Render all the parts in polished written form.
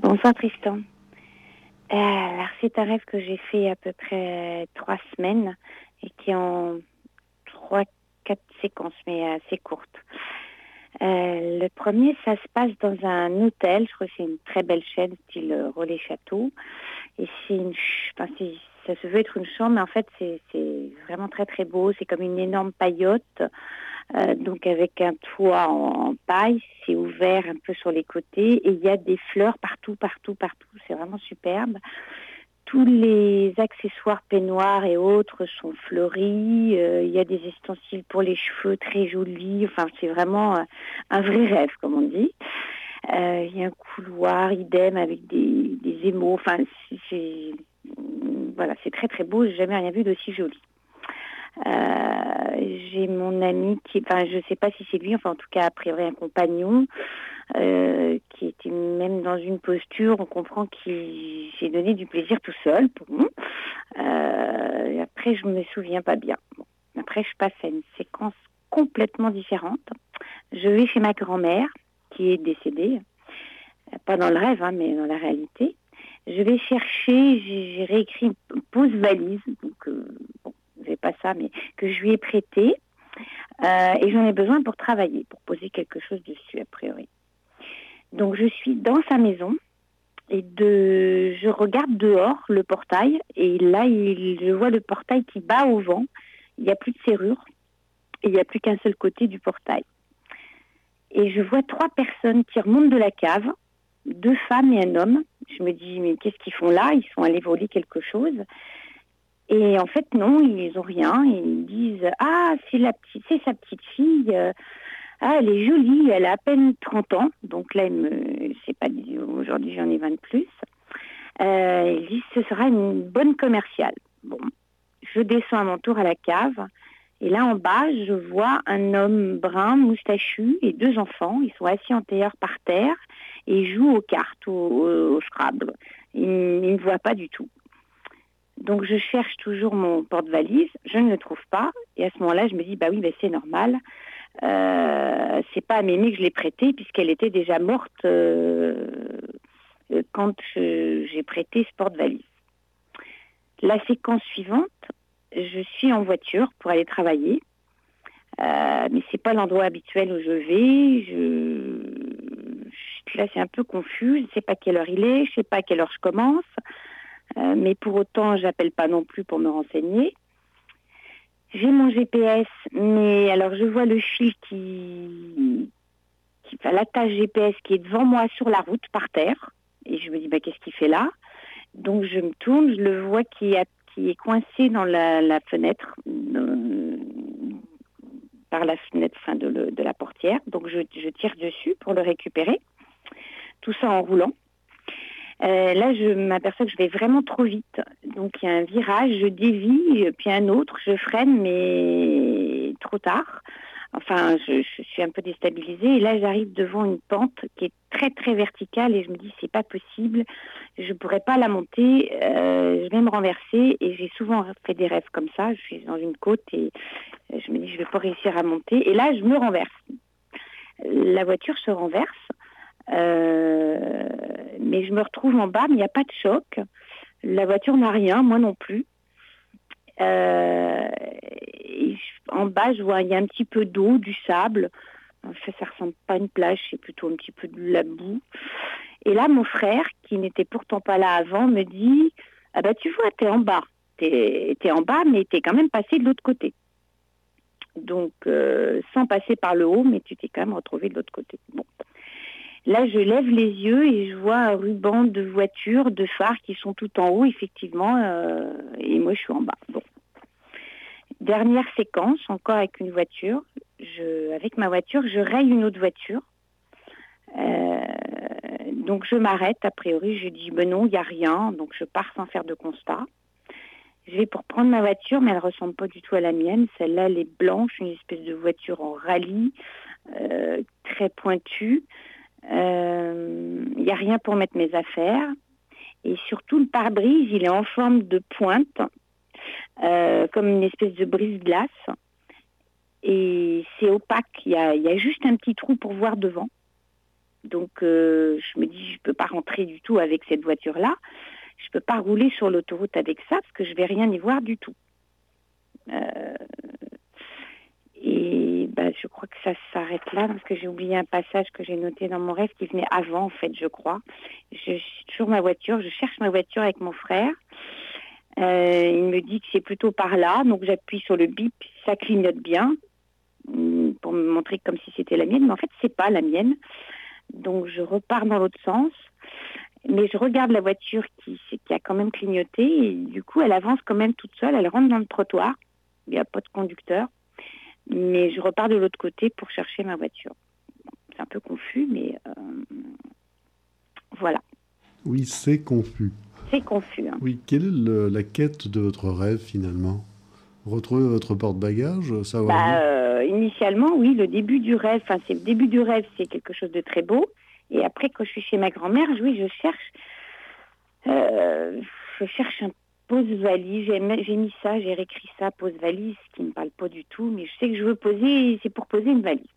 Bonsoir Tristan. Alors c'est un rêve que j'ai fait à peu près 3 semaines et qui est en 3-4 séquences mais assez courtes. Le premier, ça se passe dans un hôtel, je crois que c'est une très belle chaîne style Relais Château. Et ça se veut être une chambre, mais en fait c'est vraiment très très beau, c'est comme une énorme paillote. Donc avec un toit en paille, c'est ouvert un peu sur les côtés et il y a des fleurs partout, c'est vraiment superbe. Tous les accessoires peignoirs et autres sont fleuris, il y a des ustensiles pour les cheveux très jolis, enfin c'est vraiment un vrai rêve comme on dit. Il y a un couloir idem avec des émaux, enfin voilà, c'est très très beau, j'ai jamais rien vu d'aussi joli. J'ai mon ami je sais pas si c'est lui, enfin en tout cas a priori un compagnon qui était même dans une posture, on comprend qu'il s'est donné du plaisir tout seul. Après je me souviens pas bien. Bon. Après je passe à une séquence complètement différente. Je vais chez ma grand-mère qui est décédée, pas dans le rêve mais dans la réalité. Je vais chercher, j'ai réécrit une pose-valise, donc c'est pas ça, mais que je lui ai prêté et j'en ai besoin pour travailler, pour poser quelque chose dessus a priori. Donc je suis dans sa maison et je regarde dehors le portail et là je vois le portail qui bat au vent, il n'y a plus de serrure et il n'y a plus qu'un seul côté du portail. Et je vois 3 personnes qui remontent de la cave, 2 femmes et un homme. Je me dis mais qu'est-ce qu'ils font là? Ils sont allés voler quelque chose. Et en fait, non, ils n'ont rien. Ils disent « Ah, c'est sa petite fille. Elle est jolie, elle a à peine 30 ans. » Donc là, c'est pas dit, aujourd'hui, j'en ai 20 de plus. Ils disent « Ce sera une bonne commerciale. » Bon, je descends à mon tour à la cave. Et là, en bas, je vois un homme brun, moustachu, et 2 enfants. Ils sont assis en tailleur par terre et ils jouent aux cartes, au Scrabble. Ils ne me voient pas du tout. Donc je cherche toujours mon porte-valise, je ne le trouve pas, et à ce moment-là je me dis c'est normal, c'est pas à Mémé que je l'ai prêtée puisqu'elle était déjà morte quand j'ai prêté ce porte-valise. La séquence suivante, je suis en voiture pour aller travailler, mais c'est pas l'endroit habituel où je vais, là c'est un peu confus, je sais pas quelle heure il est, je sais pas à quelle heure je commence. Mais pour autant, j'appelle pas non plus pour me renseigner. J'ai mon GPS, mais alors je vois le fil l'attache GPS qui est devant moi sur la route par terre, et je me dis qu'est-ce qu'il fait là? Donc je me tourne, je le vois qui est coincé dans la fenêtre, par la fenêtre de la portière. Donc je tire dessus pour le récupérer, tout ça en roulant. Là, je m'aperçois que je vais vraiment trop vite. Donc, il y a un virage, je dévie, puis un autre, je freine, mais trop tard. Enfin, je suis un peu déstabilisée. Et là, j'arrive devant une pente qui est très, très verticale et je me dis, c'est pas possible. Je pourrais pas la monter. Je vais me renverser et j'ai souvent fait des rêves comme ça. Je suis dans une côte et je me dis, je vais pas réussir à monter. Et là, je me renverse. La voiture se renverse. Mais je me retrouve en bas, mais il n'y a pas de choc. La voiture n'a rien, moi non plus. En bas, je vois, il y a un petit peu d'eau, du sable. En fait, ça ressemble pas à une plage, c'est plutôt un petit peu de la boue. Et là, mon frère, qui n'était pourtant pas là avant, me dit « Ah tu vois, t'es en bas. T'es en bas, mais t'es quand même passé de l'autre côté. » Donc, sans passer par le haut, mais tu t'es quand même retrouvé de l'autre côté. Bon. Là, je lève les yeux et je vois un ruban de voitures, de phares qui sont tout en haut, effectivement, et moi, je suis en bas. Bon. Dernière séquence, encore avec une voiture. Avec ma voiture, je raye une autre voiture. Donc, je m'arrête. A priori, je dis, non, il n'y a rien. Donc, je pars sans faire de constat. Je vais pour prendre ma voiture, mais elle ne ressemble pas du tout à la mienne. Celle-là, elle est blanche, une espèce de voiture en rallye, très pointue. Il n'y a rien pour mettre mes affaires et surtout le pare-brise il est en forme de pointe, comme une espèce de brise-glace et c'est opaque, il y a juste un petit trou pour voir devant Donc, je me dis, je peux pas rentrer du tout avec cette voiture-là. Je peux pas rouler sur l'autoroute avec ça parce que je vais rien y voir du tout. Euh, et je crois que ça s'arrête là parce que j'ai oublié un passage que j'ai noté dans mon rêve qui venait avant, en fait, je crois. Je suis toujours ma voiture, je cherche ma voiture avec mon frère. Il me dit que c'est plutôt par là, donc j'appuie sur le bip, ça clignote bien pour me montrer comme si c'était la mienne, mais en fait c'est pas la mienne. Donc je repars dans l'autre sens, mais je regarde la voiture qui a quand même clignoté et du coup elle avance quand même toute seule, elle rentre dans le trottoir, il n'y a pas de conducteur, mais je repars de l'autre côté pour chercher ma voiture. C'est un peu confus, mais voilà. Oui, c'est confus. C'est confus. Hein. Oui, quelle est la quête de votre rêve finalement? Retrouver votre porte-bagages, savoir où? Initialement, oui, le début du rêve, c'est le début du rêve, c'est quelque chose de très beau. Et après, quand je suis chez ma grand-mère, oui, je cherche un pose-valise. J'ai mis ça, j'ai réécrit ça, pose-valise, qui ne me parle pas du tout, mais je sais que je veux poser, c'est pour poser une valise.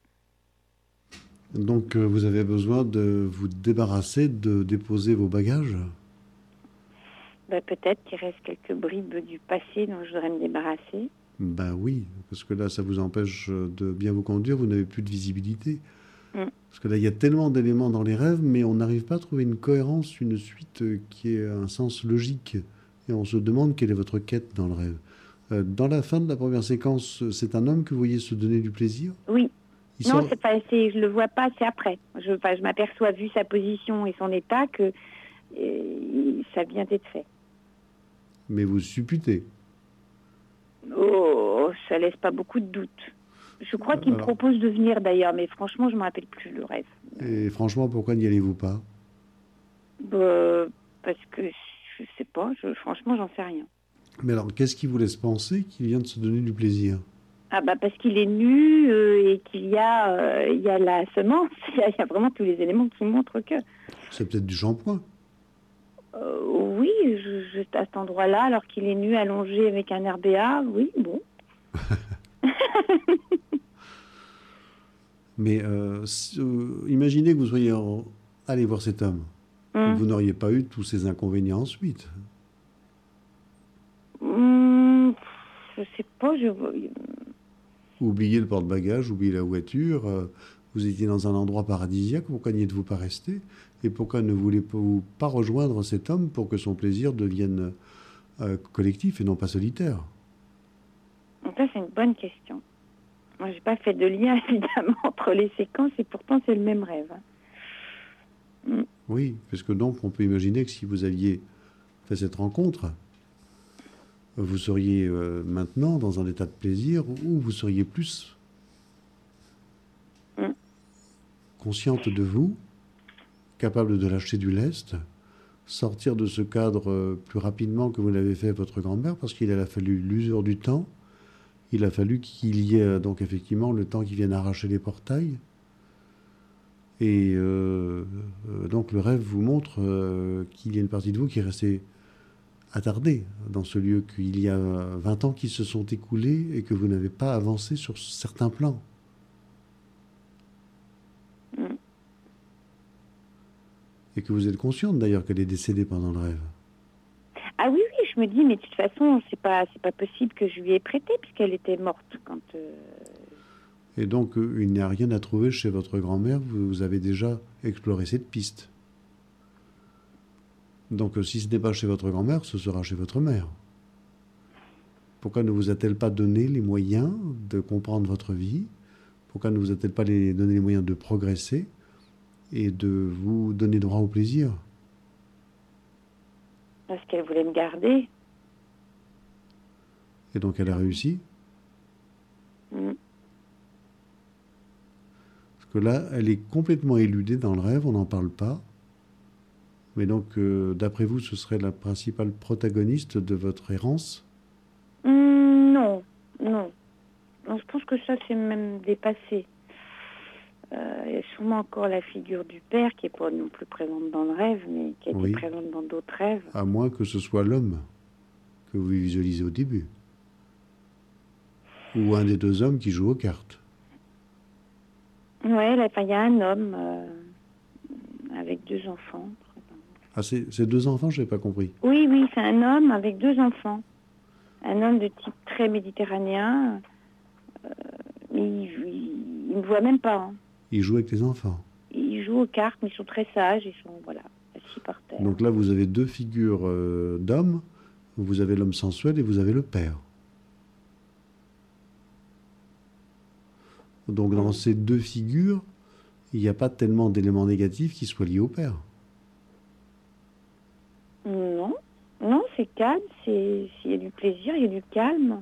Donc vous avez besoin de vous débarrasser, de déposer vos bagages? Peut-être qu'il reste quelques bribes du passé dont je voudrais me débarrasser. Ben oui, parce que là, ça vous empêche de bien vous conduire, vous n'avez plus de visibilité. Mm. Parce que là, il y a tellement d'éléments dans les rêves, mais on n'arrive pas à trouver une cohérence, une suite qui ait un sens logique. Et on se demande quelle est votre quête dans le rêve. Dans la fin de la première séquence, c'est un homme que vous voyez se donner du plaisir? Oui. Il Non, sort... je le vois pas, c'est après. Je m'aperçois, vu sa position et son état, que ça vient d'être fait. Mais vous supputez. Oh, ça laisse pas beaucoup de doutes. Je crois qu'il me propose de venir d'ailleurs, mais franchement, je ne me rappelle plus le rêve. Et franchement, pourquoi n'y allez-vous pas? Parce que je sais pas, franchement, j'en sais rien. Mais alors, qu'est-ce qui vous laisse penser qu'il vient de se donner du plaisir? Parce qu'il est nu et qu'il y a, la semence, il y a vraiment tous les éléments qui montrent que... C'est peut-être du shampoing. Oui, à cet endroit-là, alors qu'il est nu, allongé avec un RBA, oui, bon. Mais imaginez que vous soyez allé voir cet homme. Vous n'auriez pas eu tous ces inconvénients ensuite. Je sais pas, Oubliez le porte-bagages, oubliez la voiture. Vous étiez dans un endroit paradisiaque, pourquoi n'y êtes-vous pas resté? Et pourquoi ne voulez-vous pas rejoindre cet homme pour que son plaisir devienne collectif et non pas solitaire? Ça, c'est une bonne question. Moi, j'ai pas fait de lien, évidemment, entre les séquences, et pourtant, c'est le même rêve. Oui, parce que donc, on peut imaginer que si vous aviez fait cette rencontre, vous seriez maintenant dans un état de plaisir où vous seriez plus consciente de vous, capable de lâcher du lest, sortir de ce cadre plus rapidement que vous l'avez fait votre grand-mère, parce qu'il a fallu l'usure du temps. Il a fallu qu'il y ait donc effectivement le temps qui vienne arracher les portails. Et donc le rêve vous montre qu'il y a une partie de vous qui est restée attardée dans ce lieu, qu'il y a 20 ans qui se sont écoulés et que vous n'avez pas avancé sur certains plans. Et que vous êtes consciente d'ailleurs qu'elle est décédée pendant le rêve. Ah oui, oui, je me dis, mais de toute façon, c'est pas possible que je lui ai prêté puisqu'elle était morte quand... Et donc, il n'y a rien à trouver chez votre grand-mère, vous avez déjà exploré cette piste. Donc, si ce n'est pas chez votre grand-mère, ce sera chez votre mère. Pourquoi ne vous a-t-elle pas donné les moyens de comprendre votre vie? Pourquoi ne vous a-t-elle pas donné les moyens de progresser et de vous donner droit au plaisir? Parce qu'elle voulait me garder. Et donc, elle a réussi? Parce que là, elle est complètement éludée dans le rêve, on n'en parle pas. Mais donc, d'après vous, ce serait la principale protagoniste de votre errance? Non. Je pense que ça, c'est même dépassé. Il y a sûrement encore la figure du père qui n'est pas non plus présente dans le rêve, mais qui a été présente dans d'autres rêves. À moins que ce soit l'homme que vous visualisez au début. Ou un des deux hommes qui joue aux cartes. Ouais, il y a un homme. 2 enfants. Ah, c'est 2 enfants, je n'ai pas compris. Oui, oui, c'est un homme avec 2 enfants. Un homme de type très méditerranéen. Il ne me voit même pas. Hein. Il joue avec les enfants. Ils jouent aux cartes, mais ils sont très sages. Ils sont, voilà, assis par terre. Donc là, vous avez 2 figures d'hommes. Vous avez l'homme sensuel et vous avez le père. Donc dans ces 2 figures, il n'y a pas tellement d'éléments négatifs qui soient liés au père. Non, non, c'est calme. Il y a du plaisir, il y a du calme.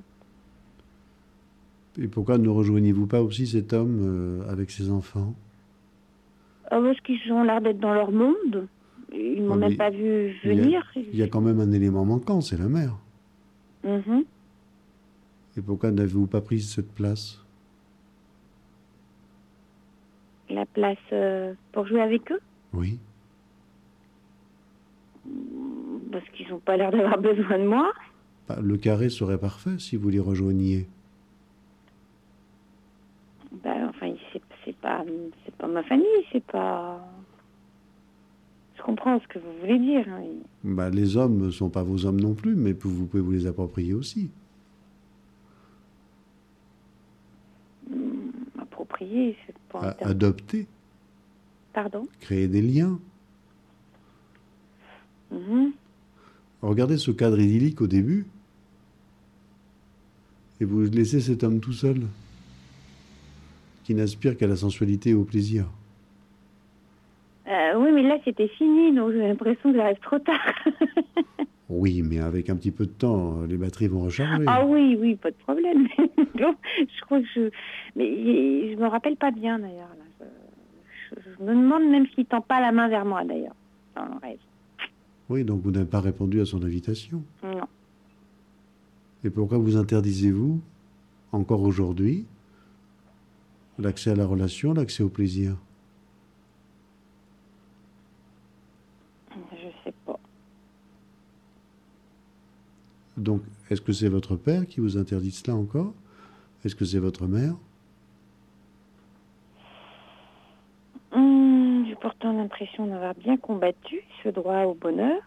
Et pourquoi ne rejoignez-vous pas aussi cet homme avec ses enfants? Parce qu'ils ont l'air d'être dans leur monde. Ils ne m'ont même pas vu venir. Il y a quand même un élément manquant, c'est la mère. Mm-hmm. Et pourquoi n'avez-vous pas pris cette place? La place pour jouer avec eux? Oui. Parce qu'ils n'ont pas l'air d'avoir besoin de moi. Bah, le carré serait parfait si vous les rejoigniez. Ben, enfin, c'est pas ma famille, c'est pas... Je comprends ce que vous voulez dire. Hein. Bah, les hommes ne sont pas vos hommes non plus, mais vous pouvez vous les approprier aussi. Approprier, c'est pas un terme. Adopter. Pardon? Créer des liens. Mm-hmm. Regardez ce cadre idyllique au début. Et vous laissez cet homme tout seul, qui n'aspire qu'à la sensualité et au plaisir. Oui, mais là, c'était fini, donc j'ai l'impression que j'arrive trop tard. Oui, mais avec un petit peu de temps, les batteries vont recharger. Ah oui, oui, pas de problème. Je crois que Mais je me rappelle pas bien, d'ailleurs. Là. Je me demande même s'il tend pas la main vers moi, d'ailleurs, dans le rêve. Oui, donc vous n'avez pas répondu à son invitation. Non. Et pourquoi vous interdisez-vous, encore aujourd'hui, l'accès à la relation, l'accès au plaisir? Je sais pas. Donc, est-ce que c'est votre père qui vous interdit cela encore? Est-ce que c'est votre mère? J'ai pourtant l'impression d'avoir bien combattu ce droit au bonheur.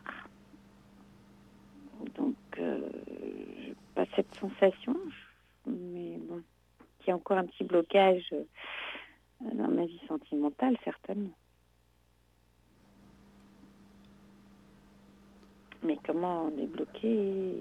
Donc, j'ai pas cette sensation. Mais bon, qu'il y a encore un petit blocage dans ma vie sentimentale, certainement. Mais comment débloquer?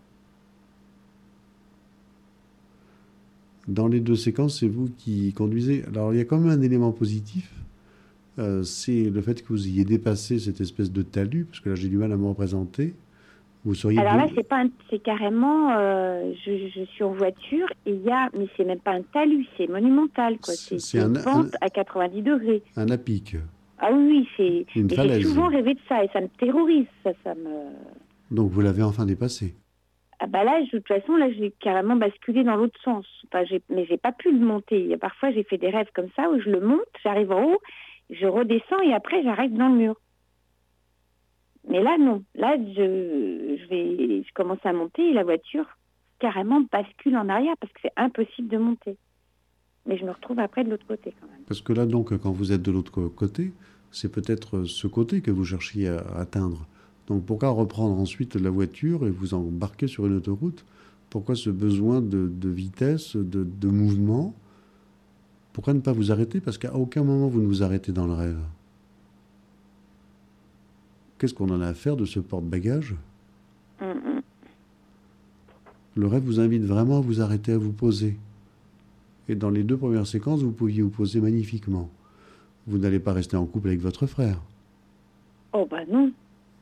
Dans les 2 séquences, c'est vous qui conduisez. Alors, il y a quand même un élément positif. C'est le fait que vous ayez dépassé cette espèce de talus, parce que là, j'ai du mal à me représenter. Vous seriez... Alors là, c'est carrément... je suis en voiture et il y a... Mais c'est même pas un talus, c'est monumental, quoi. C'est une pente à 90 degrés. Un à-pic. Ah oui, c'est... Une falaise. J'ai souvent rêvé de ça et ça me terrorise, ça me... Donc vous l'avez enfin dépassé. Ah bah là, de toute façon, là, j'ai carrément basculé dans l'autre sens. Enfin, mais j'ai pas pu le monter. Parfois, j'ai fait des rêves comme ça où je le monte, j'arrive en haut, je redescends et après, j'arrive dans le mur. Mais là, non. Là, je commence à monter et la voiture carrément bascule en arrière parce que c'est impossible de monter. Mais je me retrouve après de l'autre côté quand même. Parce que là, donc, quand vous êtes de l'autre côté, c'est peut-être ce côté que vous cherchiez à atteindre. Donc pourquoi reprendre ensuite la voiture et vous embarquer sur une autoroute? Pourquoi ce besoin de vitesse, de mouvement? Pourquoi ne pas vous arrêter? Parce qu'à aucun moment vous ne vous arrêtez dans le rêve. Qu'est-ce qu'on en a à faire de ce porte-bagages? Le rêve vous invite vraiment à vous arrêter, à vous poser. Et dans les 2 premières séquences, vous pouviez vous poser magnifiquement. Vous n'allez pas rester en couple avec votre frère. Oh bah non.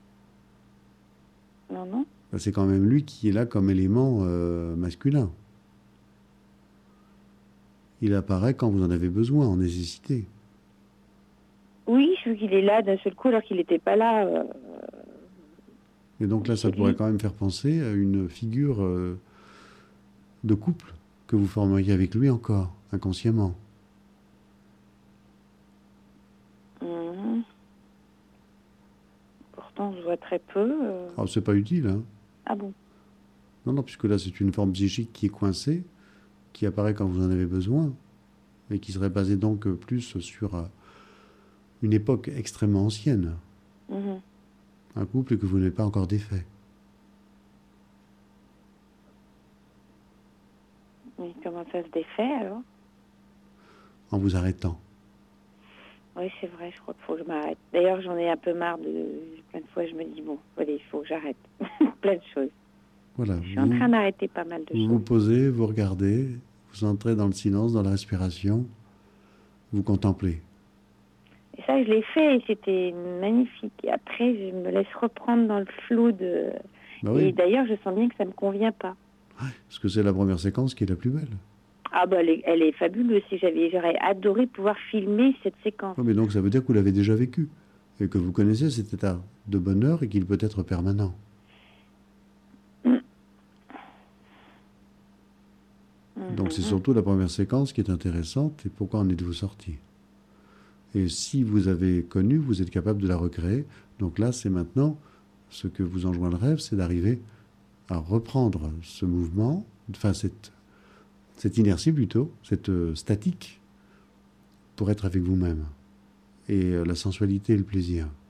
Non, non. C'est quand même lui qui est là comme élément masculin. Il apparaît quand vous en avez besoin, en nécessité. Oui, je veux qu'il est là d'un seul coup alors qu'il n'était pas là. Et donc là, ça pourrait quand même faire penser à une figure de couple que vous formeriez avec lui encore, inconsciemment. Pourtant, je vois très peu. Ah, c'est pas utile, hein? Ah bon? Non, non, puisque là, c'est une forme psychique qui est coincée, qui apparaît quand vous en avez besoin, et qui serait basée donc plus sur une époque extrêmement ancienne. Mhm. Un couple que vous n'avez pas encore défait. Mais comment ça se défait alors? En vous arrêtant. Oui, c'est vrai, je crois qu'il faut que je m'arrête. D'ailleurs, j'en ai un peu marre plein de fois, je me dis, bon, allez, il faut que j'arrête. Plein de choses. Voilà. Je suis en train d'arrêter pas mal de Vous choses. vous posez, vous regardez, vous entrez dans le silence, dans la respiration, vous contemplez. Et ça, je l'ai fait et c'était magnifique. Et après, je me laisse reprendre dans le flou de... Bah oui, Et d'ailleurs, je sens bien que ça ne me convient pas. parce que c'est la première séquence qui est la plus belle. Ah bah, elle est fabuleuse. J'aurais adoré pouvoir filmer cette séquence. Oui, mais donc ça veut dire que vous l'avez déjà vécu et que vous connaissez cet état de bonheur et qu'il peut être permanent. Donc c'est surtout la première séquence qui est intéressante et pourquoi en êtes-vous sorti. Et si vous avez connu, vous êtes capable de la recréer. Donc là, c'est maintenant, ce que vous enjoint le rêve, c'est d'arriver à reprendre ce mouvement, enfin cette inertie plutôt, cette statique, pour être avec vous-même. Et la sensualité et le plaisir.